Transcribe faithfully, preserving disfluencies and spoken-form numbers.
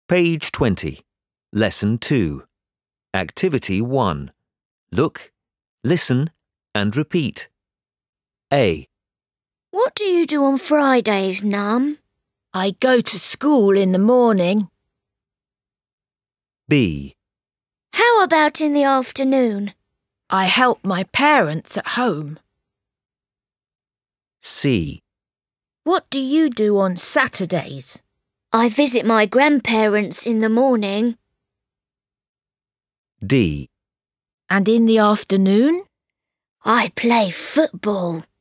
Page twenty. Lesson two. Activity one. Look, listen and repeat. A. What do you do on Fridays, Mum? I go to school in the morning. B. How about in the afternoon? I help my parents at home. C. What do you do on Saturdays? I visit my grandparents in the morning. D. And in the afternoon? I play football.